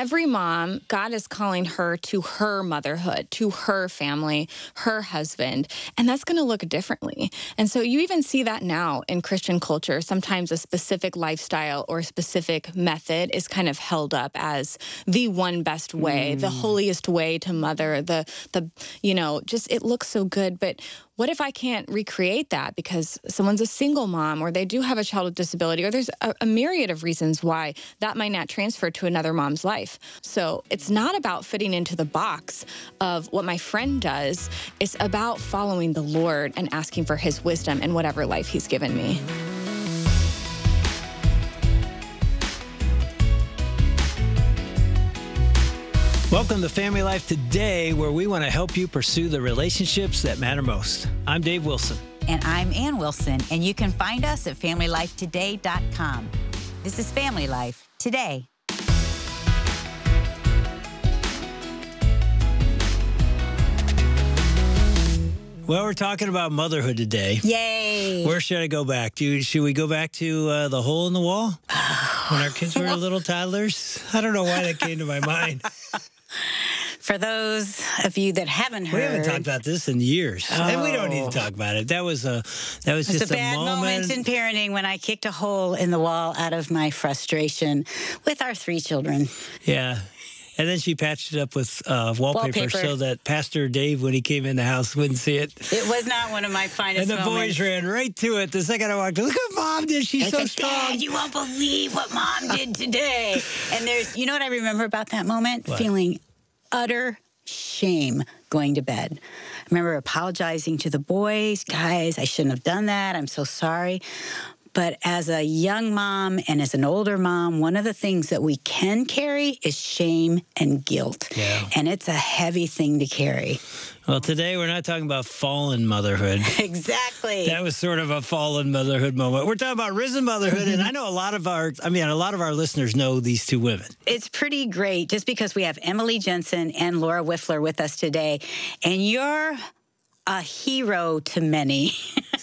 every mom, God is calling her to her motherhood, to her family, her husband, and that's going to look differently. And so you even see that now in Christian culture. Sometimes a specific lifestyle or specific method is kind of held up as the one best way, the holiest way to mother, just it looks so good. But what if I can't recreate that because someone's a single mom or they do have a child with disability, or there's a myriad of reasons why that might not transfer to another mom's life. So it's not about fitting into the box of what my friend does. It's about following the Lord and asking for his wisdom in whatever life he's given me. Welcome to Family Life Today, where we want to help you pursue the relationships that matter most. I'm Dave Wilson. And I'm Ann Wilson, and you can find us at FamilyLifeToday.com. This is Family Life Today. Well, we're talking about motherhood today. Yay! Where should I go back? Should we go back to the hole in the wall when our kids were little toddlers? I don't know why that came to my mind. For those of you that haven't heard, We haven't talked about this in years, and we don't need to talk about it. That was just a bad moment in parenting when I kicked a hole in the wall out of my frustration with our 3 children. Yeah. And then she patched it up with wallpaper so that Pastor Dave, when he came in the house, wouldn't see it. It was not one of my finest moments. And the boys ran right to it the second I walked in. Look what Mom did. She's so strong. Dad, you won't believe what Mom did today. And you know what I remember about that moment? What? Feeling utter shame going to bed. I remember apologizing to the boys. Guys, I shouldn't have done that. I'm so sorry. But as a young mom and as an older mom, one of the things that we can carry is shame and guilt. Yeah. And it's a heavy thing to carry. Well, today we're not talking about fallen motherhood. Exactly. That was sort of a fallen motherhood moment. We're talking about risen motherhood, and I know a lot of our listeners know these 2 women. It's pretty great just because we have Emily Jensen and Laura Wiffler with us today, and you're a hero to many,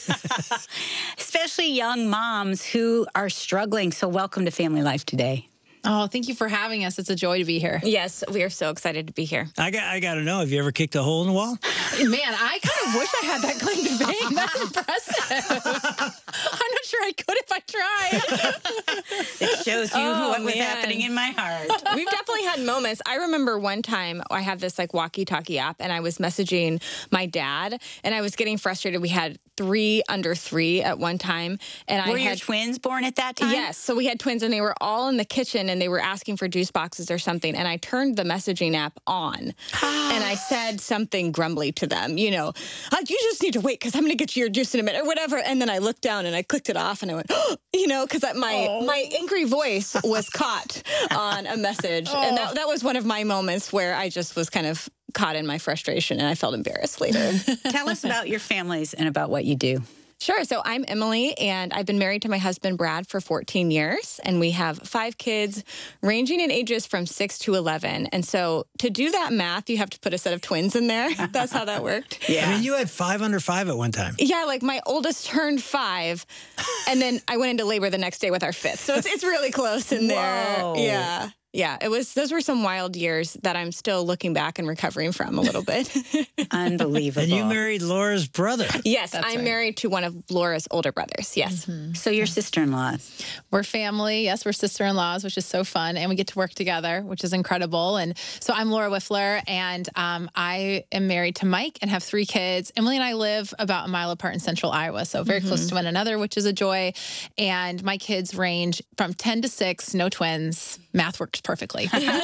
especially young moms who are struggling. So welcome to Family Life Today. Oh, thank you for having us. It's a joy to be here. Yes, we are so excited to be here. I got to know, have you ever kicked a hole in the wall? Man, I kind of wish I had that claim to fame. That's impressive. I'm not sure I could if I tried. It shows you what was happening in my heart. We've definitely had moments. I remember one time I have this walkie-talkie app, and I was messaging my dad, and I was getting frustrated. We had 3 under 3 at one time. And Were your twins born at that time? Yes. So we had twins, and they were all in the kitchen, and they were asking for juice boxes or something. And I turned the messaging app on, and I said something grumbly to them, you just need to wait because I'm going to get you your juice in a minute or whatever. And then I looked down and I clicked it off, and I went, because my angry voice was caught on a message. And that was one of my moments where I just was kind of caught in my frustration, and I felt embarrassed later. Tell us about your families and about what you do. Sure. So I'm Emily, and I've been married to my husband, Brad, for 14 years, and we have 5 kids ranging in ages from 6 to 11. And so to do that math, you have to put a set of twins in there. That's how that worked. Yeah. I mean, you had 5 under 5 at one time. Yeah, my oldest turned 5, and then I went into labor the next day with our 5th. So it's really close in there. Whoa. Yeah. Yeah, those were some wild years that I'm still looking back and recovering from a little bit. Unbelievable. And you married Laura's brother. Yes, That's I'm right. married to one of Laura's older brothers. Yes. Mm-hmm. So your sister-in-laws. We're family. Yes, we're sister-in-laws, which is so fun. And we get to work together, which is incredible. And so I'm Laura Wiffler, and I am married to Mike and have 3 kids. Emily and I live about a mile apart in central Iowa, so very close to one another, which is a joy. And my kids range from 10 to 6, no twins. Math works perfectly.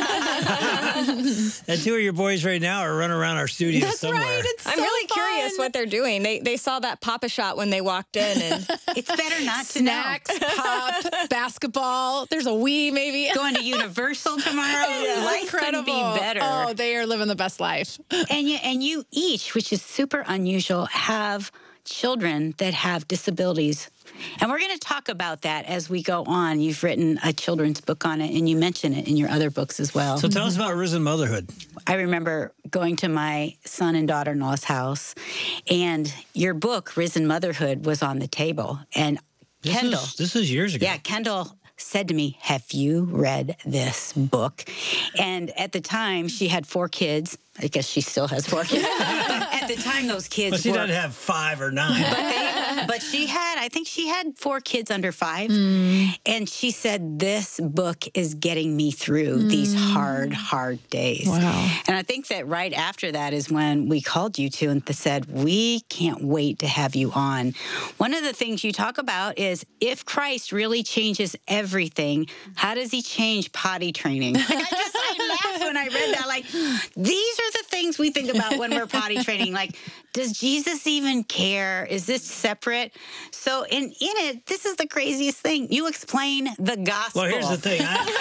And 2 of your boys right now are running around our studio That's somewhere. right. It's I'm so really fun. curious what they're doing. They saw that Papa shot when they walked in, and It's better not to Snacks, pop, basketball. There's a Wii, maybe. know. Going to Universal tomorrow. Life couldn't be better. Oh, they are living the best life. And you each, which is super unusual, have children that have disabilities. And we're going to talk about that as we go on. You've written a children's book on it, and you mention it in your other books as well. So tell us about Risen Motherhood. I remember going to my son and daughter-in-law's house, and your book, Risen Motherhood, was on the table. And Kendall. This is years ago. Yeah, Kendall said to me, "Have you read this book?" And at the time, she had 4 kids. I guess she still has 4 kids. But at the time, those kids Well, she were... doesn't have 5 or 9. But she had, I think she had 4 kids under 5. And she said, "This book is getting me through these hard, hard days." Wow. And I think that right after that is when we called you two and said, "We can't wait to have you on." One of the things you talk about is, if Christ really changes everything, how does he change potty training? Like, I laughed when I read that. Like, these are the things we think about when we're potty training. Like, does Jesus even care? Is this separate? So in it, this is the craziest thing. You explain the gospel. Well, here's the thing.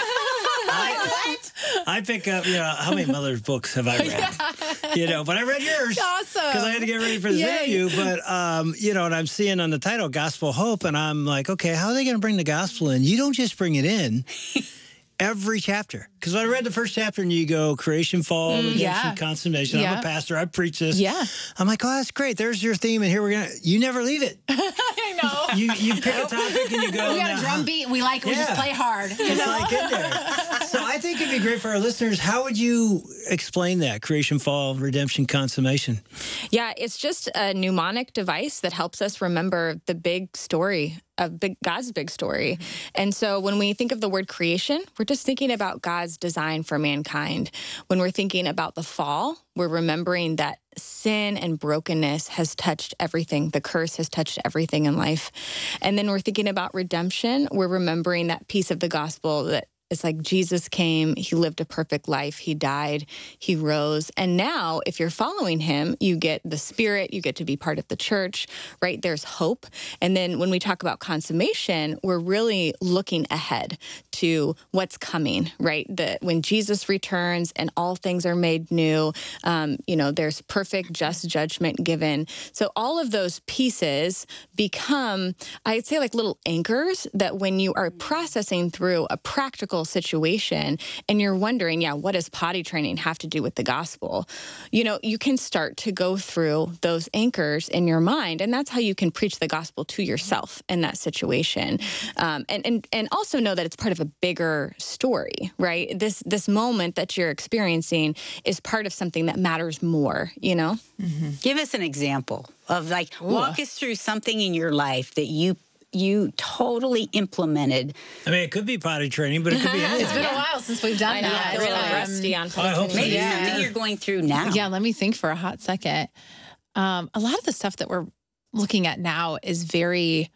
I pick up, how many mother's books have I read? But I read yours. Awesome. Because I had to get ready for this interview. But, and I'm seeing on the title, Gospel Hope, and I'm like, okay, how are they going to bring the gospel in? You don't just bring it in. Every chapter. Because I read the first chapter and you go creation, fall, redemption, consummation. I'm a pastor. I preach this. Yeah. I'm like, oh, that's great. There's your theme. And here we're going to, you never leave it. I know. You pick a topic and you go. We got a drum beat. We just play hard. It's like in there. So I think it'd be great for our listeners. How would you explain that? Creation, fall, redemption, consummation. Yeah, it's just a mnemonic device that helps us remember the big story of God's big story. And so when we think of the word creation, we're just thinking about God's design for mankind. When we're thinking about the fall, we're remembering that sin and brokenness has touched everything. The curse has touched everything in life. And then we're thinking about redemption. We're remembering that piece of the gospel that it's like Jesus came, he lived a perfect life, he died, he rose. And now, if you're following him, you get the Spirit, you get to be part of the church, right? There's hope. And then when we talk about consummation, we're really looking ahead to what's coming, right? When Jesus returns and all things are made new, there's perfect, just judgment given. So all of those pieces become, I'd say, like little anchors that when you are processing through a practical situation and you're wondering, what does potty training have to do with the gospel? You can start to go through those anchors in your mind, and that's how you can preach the gospel to yourself in that situation. And also know that it's part of a bigger story, right? This moment that you're experiencing is part of something that matters more, Mm-hmm. Give us an example of walk us through something in your life that you totally implemented. I mean, it could be potty training, but it could be anything. It's been a while since we've done that. Really rusty on potty training. Maybe something you're going through now. Yeah, let me think for a hot second. A lot of the stuff that we're looking at now is very...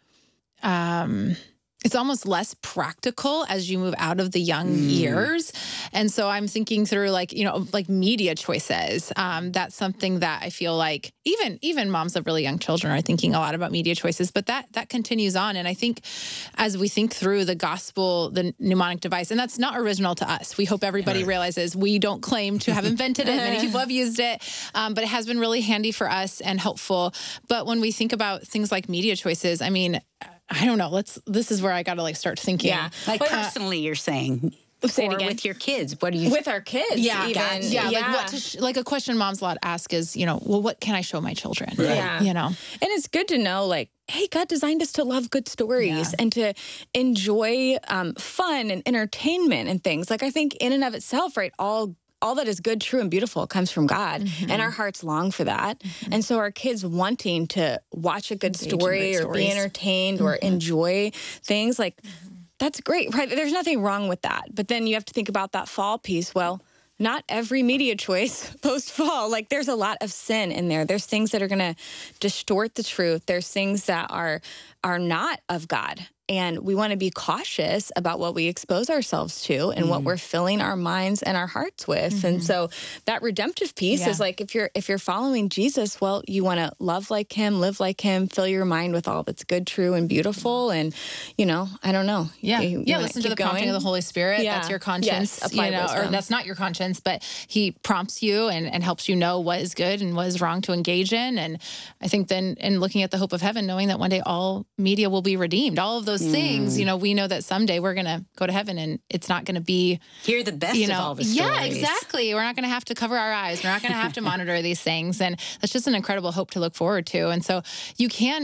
it's almost less practical as you move out of the young years. And so I'm thinking through like media choices. That's something that I feel like even moms of really young children are thinking a lot about media choices, but that continues on. And I think as we think through the gospel, the mnemonic device, and that's not original to us. We hope everybody realizes we don't claim to have invented it. Many people have used it, but it has been really handy for us and helpful. But when we think about things like media choices, I mean, I don't know. This is where I got to start thinking. Yeah. Personally, you're saying. Say it or again. with your kids. What do you... With our kids. Yeah. Even. Like a question moms a lot ask is, what can I show my children? Right. Yeah. And it's good to know, hey, God designed us to love good stories and to enjoy fun and entertainment and things. I think in and of itself, right, all that is good, true, and beautiful comes from God, and our hearts long for that. And so our kids wanting to watch a good story or be entertained or enjoy things, that's great, right? There's nothing wrong with that. But then you have to think about that fall piece. Well, not every media choice post-fall. There's a lot of sin in there. There's things that are going to distort the truth. There's things that are not of God. And we want to be cautious about what we expose ourselves to and what we're filling our minds and our hearts with. And so that redemptive piece is if you're following Jesus, well, you want to love like him, live like him, fill your mind with all that's good, true, and beautiful. And, I don't know. Yeah. You Listen to the prompting of the Holy Spirit. Yeah. That's your conscience, Yes, or that's not your conscience, but he prompts you and helps you know what is good and what is wrong to engage in. And I think then in looking at the hope of heaven, knowing that one day all media will be redeemed, all of those things, we know that someday we're going to go to heaven and it's not going to be... Hear the best of all the stories. Yeah, exactly. We're not going to have to cover our eyes. We're not going to have to monitor these things. And that's just an incredible hope to look forward to. And so you can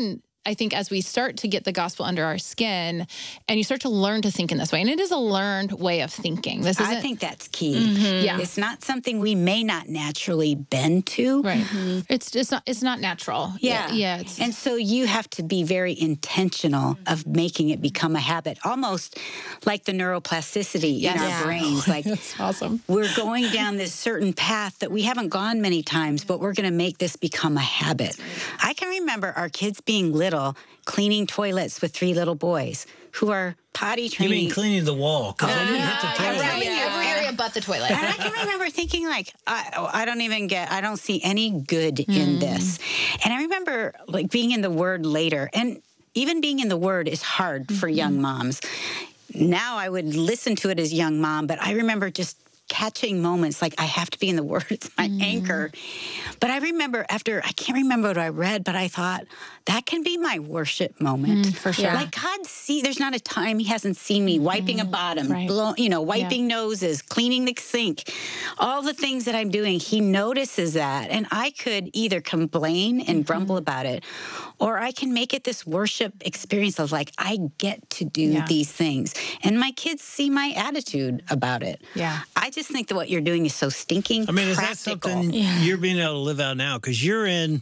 I think as we start to get the gospel under our skin and you start to learn to think in this way, and it is a learned way of thinking. I think that's key. Yeah. It's not something we may not naturally bend to. Right. It's not natural. Yeah. Yeah. And so you have to be very intentional of making it become a habit, almost like the neuroplasticity in our brains. Like, that's awesome. We're going down this certain path that we haven't gone many times, but we're going to make this become a habit. I can remember our kids being little, cleaning toilets with 3 little boys who are potty You training. mean cleaning the wall? Because I didn't hit the toilet. Every area but the toilet. And I can remember thinking, like, I don't see any good in this. And I remember, like, being in the Word later, and even being in the Word is hard for young moms. Now I would listen to it as a young mom, but I remember just catching moments like I have to be in the Word. It's my anchor. But I remember I can't remember what I read, but I thought that can be my worship moment. For sure. Like God there's not a time he hasn't seen me wiping a bottom, wiping noses, cleaning the sink, all the things that I'm doing. He notices that. And I could either complain and grumble about it, or I can make it this worship experience of like, I get to do these things. And my kids see my attitude about it. Yeah. I just think that what you're doing is so stinking practical. Is that something you're being able to live out now? Because you're in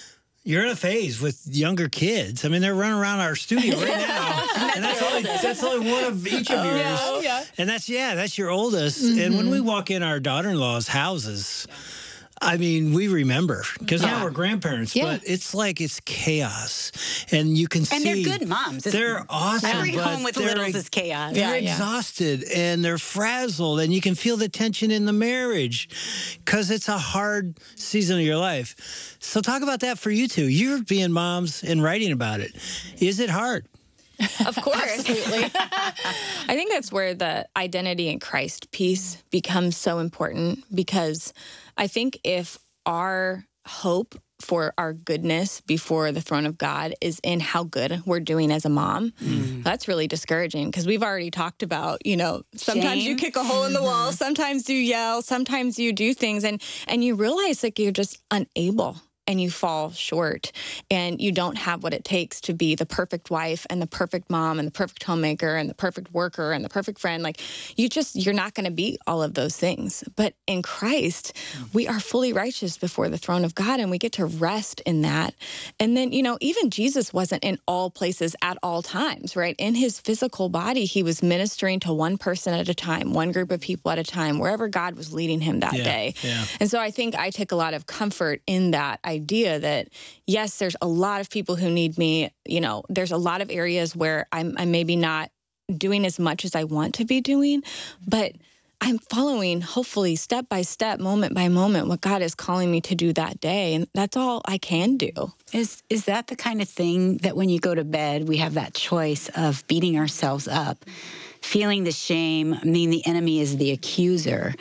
a phase with younger kids. I mean, they're running around our studio right now. And that's only one of each of yours. Yeah. And that's your oldest. And when we walk in our daughter-in-law's houses, I mean, we remember because now we're grandparents, but it's like it's chaos, and you can see. And they're good moms. They're awesome. Every home with littles is chaos. They're exhausted and they're frazzled, and you can feel the tension in the marriage because it's a hard season of your life. So talk about that for you two. You're being moms and writing about it. Is it hard? Of course. Absolutely. I think that's where the identity in Christ piece becomes so important, because I think if our hope for our goodness before the throne of God is in how good we're doing as a mom, that's really discouraging, because we've already talked about, sometimes you kick a hole in the wall, sometimes you yell, sometimes you do things, and you realize like you're just unable. And you fall short, and you don't have what it takes to be the perfect wife and the perfect mom and the perfect homemaker and the perfect worker and the perfect friend. Like you're not going to be all of those things. But in Christ, we are fully righteous before the throne of God, and we get to rest in that. And then, even Jesus wasn't in all places at all times, right? In his physical body, he was ministering to one person at a time, one group of people at a time, wherever God was leading him that day. Yeah. And so I think I take a lot of comfort in that idea that, yes, there's a lot of people who need me. There's a lot of areas where I'm maybe not doing as much as I want to be doing, but I'm following, hopefully, step by step, moment by moment, what God is calling me to do that day. And that's all I can do. Is that the kind of thing that when you go to bed, we have that choice of beating ourselves up, feeling the shame? I mean, the enemy is the accuser.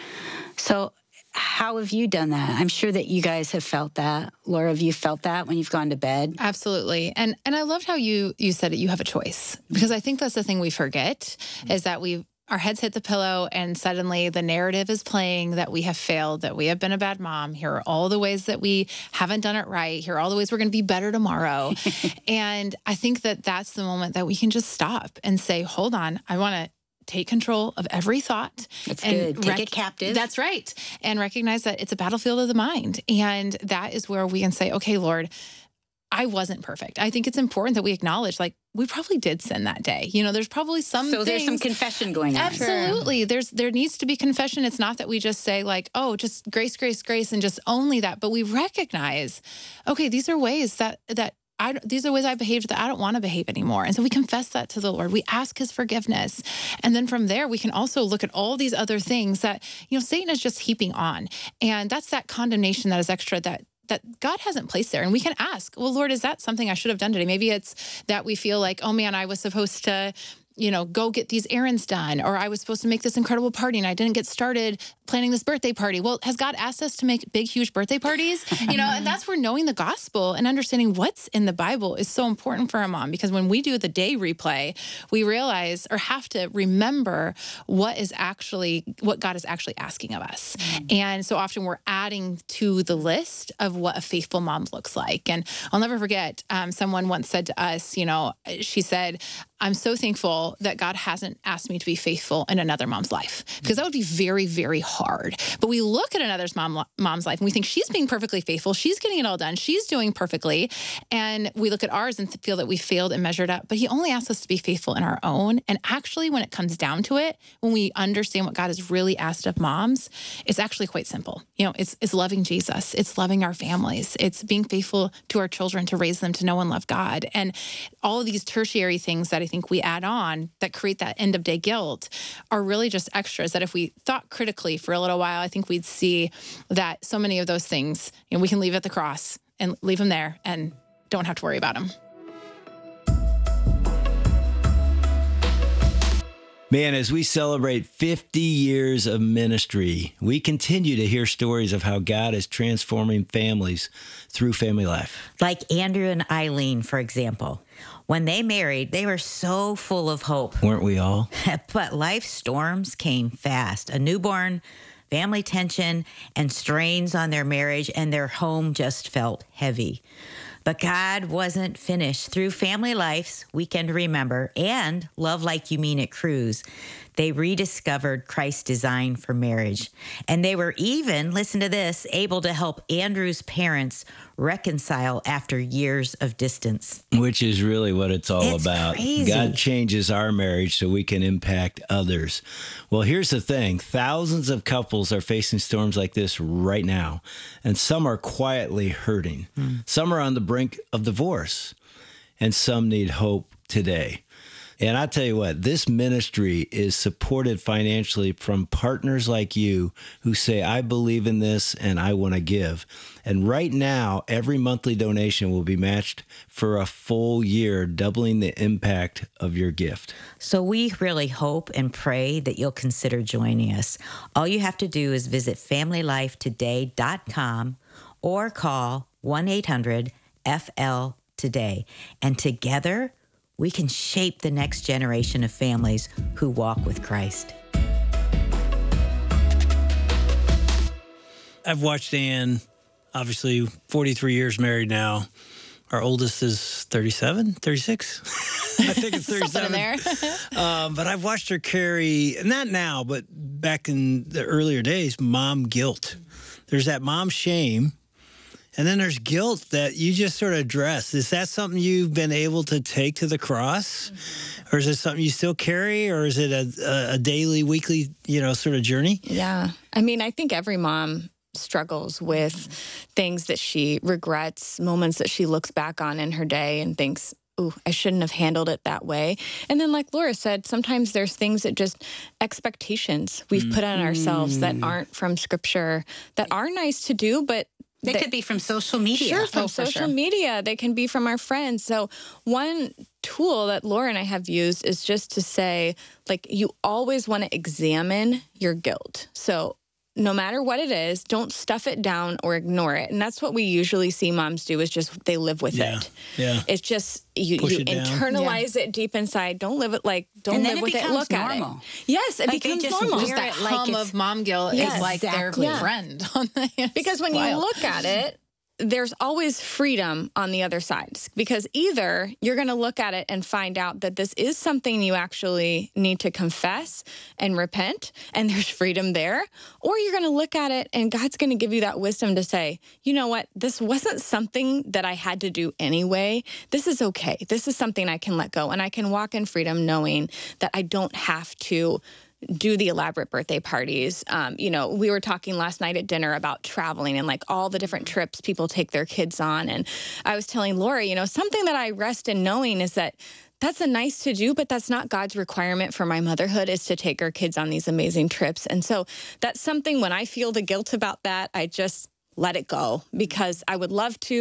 So how have you done that? I'm sure that you guys have felt that. Laura, have you felt that when you've gone to bed? Absolutely. And I loved how you said it, you have a choice, because I think that's the thing we forget is that our heads hit the pillow and suddenly the narrative is playing that we have failed, that we have been a bad mom. Here are all the ways that we haven't done it right. Here are all the ways we're going to be better tomorrow. And I think that that's the moment that we can just stop and say, hold on, I want to take control of every thought. That's good. Take it captive. That's right. And recognize that it's a battlefield of the mind. And that is where we can say, okay, Lord, I wasn't perfect. I think it's important that we acknowledge, like, we probably did sin that day. There's probably some So there's some confession going on. Absolutely. There needs to be confession. It's not that we just say like, oh, just grace, grace, grace, and just only that. But we recognize, okay, these are ways these are ways I behaved that I don't want to behave anymore. And so we confess that to the Lord. We ask his forgiveness. And then from there, we can also look at all these other things that, Satan is just heaping on. And that's that condemnation that is extra that God hasn't placed there. And we can ask, well, Lord, is that something I should have done today? Maybe it's that we feel like, oh man, I was supposed to go get these errands done, or I was supposed to make this incredible party and I didn't get started planning this birthday party. Well, has God asked us to make big, huge birthday parties? And that's where knowing the gospel and understanding what's in the Bible is so important for a mom, because when we do the day replay, we realize or have to remember what God is actually asking of us. And so often we're adding to the list of what a faithful mom looks like. And I'll never forget, someone once said to us, she said, I'm so thankful that God hasn't asked me to be faithful in another mom's life, because that would be very, very hard. But we look at another mom's life and we think she's being perfectly faithful. She's getting it all done. She's doing perfectly. And we look at ours and feel that we failed and measured up. But he only asks us to be faithful in our own. And actually, when it comes down to it, when we understand what God has really asked of moms, it's actually quite simple. It's loving Jesus. It's loving our families. It's being faithful to our children to raise them to know and love God. And all of these tertiary things that I think we add on that create that end of day guilt are really just extras that if we thought critically for a little while, I think we'd see that so many of those things, we can leave at the cross and leave them there and don't have to worry about them. Man, as we celebrate 50 years of ministry, we continue to hear stories of how God is transforming families through family life. Like Andrew and Eileen, for example. When they married, they were so full of hope. Weren't we all? But life storms came fast. A newborn, family tension, and strains on their marriage, and their home just felt heavy. But God wasn't finished. Through Family Life's Weekend to Remember and Love Like You Mean It Cruise, they rediscovered Christ's design for marriage. And they were even, listen to this, able to help Andrew's parents reconcile after years of distance. Which is really what it's all about. Crazy. God changes our marriage so we can impact others. Well, here's the thing. Thousands of couples are facing storms like this right now, and some are quietly hurting. Some are on the brink of divorce, and some need hope today. And I tell you what, this ministry is supported financially from partners like you who say, I believe in this and I want to give. And right now, every monthly donation will be matched for a full year, doubling the impact of your gift. So we really hope and pray that you'll consider joining us. All you have to do is visit FamilyLifeToday.com or call 1-800-FL-TODAY. And together, we can shape the next generation of families who walk with Christ. I've watched Ann, obviously 43 years married now. Our oldest is 37, 36. I think it's 37. There. But I've watched her carry, not now, but back in the earlier days, mom guilt. There's that mom shame. And then there's guilt that you just sort of address. Is that something you've been able to take to the cross? Or is it something you still carry? Or is it a daily, weekly, sort of journey? Yeah. I mean, I think every mom struggles with things that she regrets, moments that she looks back on in her day and thinks, ooh, I shouldn't have handled it that way. And then like Laura said, sometimes there's things that just expectations we've put on ourselves that aren't from Scripture, that are nice to do, but They could be from social media. Sure, from social media. They can be from our friends. So one tool that Laura and I have used is just to say, you always want to examine your guilt. So no matter what it is, don't stuff it down or ignore it. And that's what we usually see moms do, is just they live with it. Yeah. It's just you internalize it deep inside. Don't live it don't live with it. Look normal. at it. Yes, it becomes normal. Just that hum of mom guilt is like their friend. Because when you look at it, there's always freedom on the other side, because either you're going to look at it and find out that this is something you actually need to confess and repent, and there's freedom there, or you're going to look at it and God's going to give you that wisdom to say, you know what, this wasn't something that I had to do anyway. This is okay. This is something I can let go, and I can walk in freedom knowing that I don't have to do the elaborate birthday parties. We were talking last night at dinner about traveling and all the different trips people take their kids on. And I was telling Laura, something that I rest in knowing is that that's a nice to do, but that's not God's requirement for my motherhood, is to take our kids on these amazing trips. And so that's something, when I feel the guilt about that, I just let it go, because I would love to,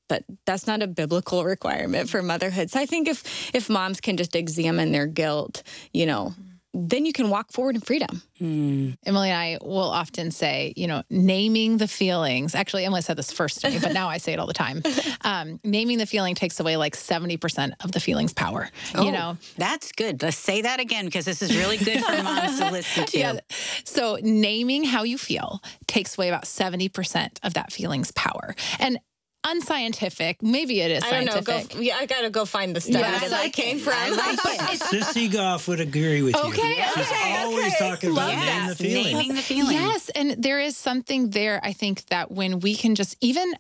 but that's not a biblical requirement for motherhood. So I think if moms can just examine their guilt, then you can walk forward in freedom. Emily and I will often say, naming the feelings. Actually, Emily said this first to me, but now I say it all the time. Naming the feeling takes away like 70% of the feeling's power. That's good. Let's say that again, because this is really good for moms to listen to. Yeah. So naming how you feel takes away about 70% of that feeling's power. And unscientific, maybe it is scientific. I don't know. I got to go find the study that I came from. Sissy Goff would agree with you. She's always talking about naming the feeling. Naming the feeling. Yes, and there is something there, I think, that when we can just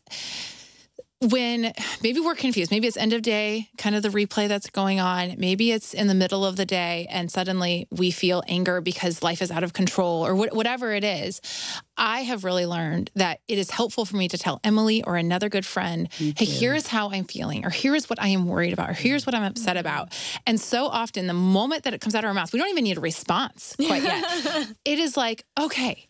when maybe we're confused, maybe it's end of day, kind of the replay that's going on. Maybe it's in the middle of the day and suddenly we feel anger because life is out of control or whatever it is. I have really learned that it is helpful for me to tell Emily or another good friend, hey, here is how I'm feeling, or here is what I am worried about, or here's what I'm upset about. And so often the moment that it comes out of our mouths, we don't even need a response quite yet. It is like, okay,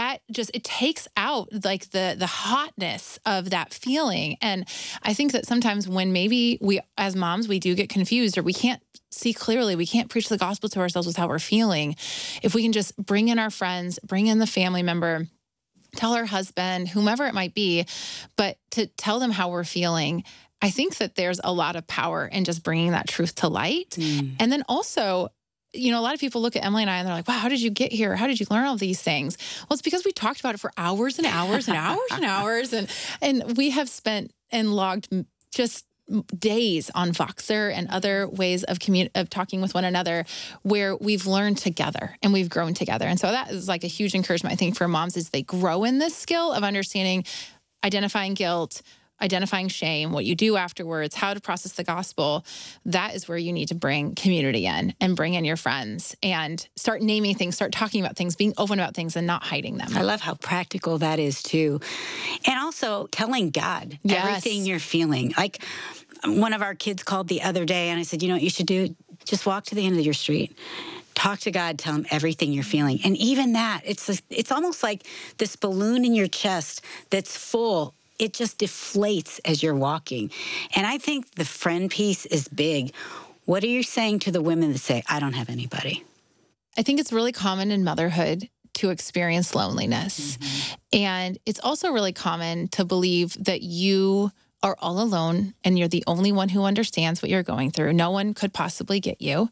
it takes out like the hotness of that feeling. And I think that sometimes when maybe we, as moms, we do get confused or we can't see clearly, we can't preach the gospel to ourselves with how we're feeling. If we can just bring in our friends, bring in the family member, tell our husband, whomever it might be, but to tell them how we're feeling, I think that there's a lot of power in just bringing that truth to light. And then also, a lot of people look at Emily and I and they're like, wow, how did you get here? How did you learn all these things? Well, it's because we talked about it for hours and hours and hours and hours. And we have spent and logged just days on Voxer and other ways of talking with one another where we've learned together and we've grown together. And so that is like a huge encouragement, I think, for moms is they grow in this skill of understanding, identifying guilt, identifying shame, what you do afterwards, how to process the gospel. That is where you need to bring community in and bring in your friends and start naming things, start talking about things, being open about things and not hiding them. I love how practical that is too. And also telling God everything you're feeling. Like one of our kids called the other day and I said, you know what you should do? Just walk to the end of your street. Talk to God, tell him everything you're feeling. And even that, it's almost like this balloon in your chest that's full. It just deflates as you're walking. And I think the friend piece is big. What are you saying to the women that say, I don't have anybody? I think it's really common in motherhood to experience loneliness. And it's also really common to believe that you are all alone and you're the only one who understands what you're going through. No one could possibly get you.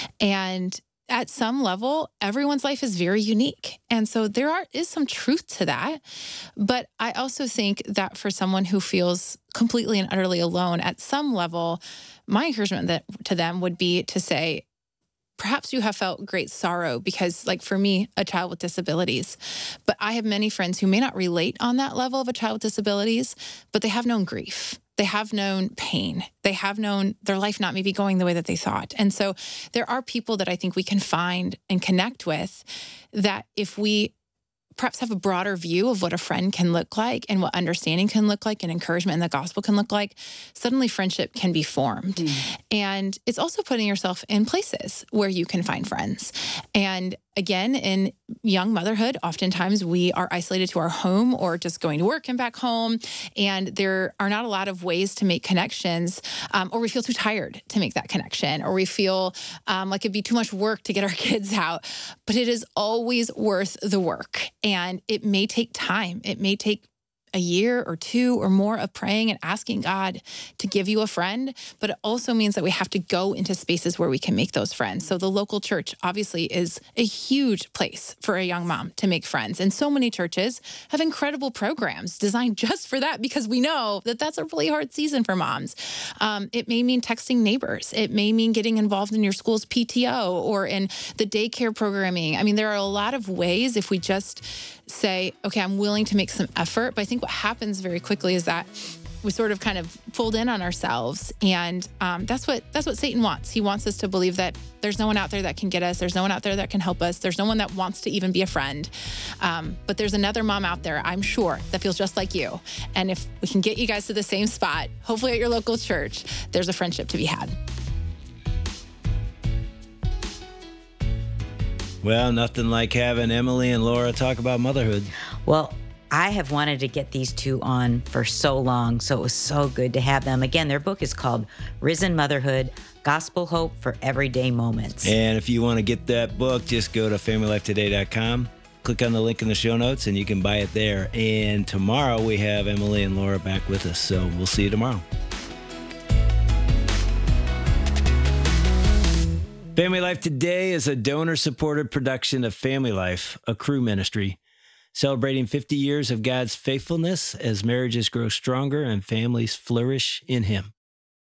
And at some level, everyone's life is very unique. And so there is some truth to that. But I also think that for someone who feels completely and utterly alone, at some level, my encouragement to them would be to say, perhaps you have felt great sorrow because, like for me, a child with disabilities, but I have many friends who may not relate on that level of a child with disabilities, but they have known grief. They have known pain. They have known their life not maybe going the way that they thought. And so there are people that I think we can find and connect with that if we perhaps have a broader view of what a friend can look like and what understanding can look like and encouragement in the gospel can look like, suddenly friendship can be formed. And it's also putting yourself in places where you can find friends. And again, in young motherhood, oftentimes we are isolated to our home or just going to work and back home. And there are not a lot of ways to make connections, or we feel too tired to make that connection, or we feel like it'd be too much work to get our kids out. But it is always worth the work. And it may take time. It may take a year or two or more of praying and asking God to give you a friend, but it also means that we have to go into spaces where we can make those friends. So the local church obviously is a huge place for a young mom to make friends. And so many churches have incredible programs designed just for that because we know that that's a really hard season for moms. It may mean texting neighbors. It may mean getting involved in your school's PTO or in the daycare programming. I mean, there are a lot of ways if we just say, okay, I'm willing to make some effort. But I think what happens very quickly is that we sort of kind of fold in on ourselves. And that's what Satan wants. He wants us to believe that there's no one out there that can get us. There's no one out there that can help us. There's no one that wants to even be a friend. But there's another mom out there, I'm sure, that feels just like you. And if we can get you guys to the same spot, hopefully at your local church, there's a friendship to be had. Well, nothing like having Emily and Laura talk about motherhood. Well, I have wanted to get these two on for so long, so it was so good to have them. Again, their book is called Risen Motherhood, Gospel Hope for Everyday Moments. And if you want to get that book, just go to familylifetoday.com, click on the link in the show notes, and you can buy it there. And tomorrow we have Emily and Laura back with us, so we'll see you tomorrow. Family Life Today is a donor-supported production of Family Life, a Cru ministry, celebrating 50 years of God's faithfulness as marriages grow stronger and families flourish in Him.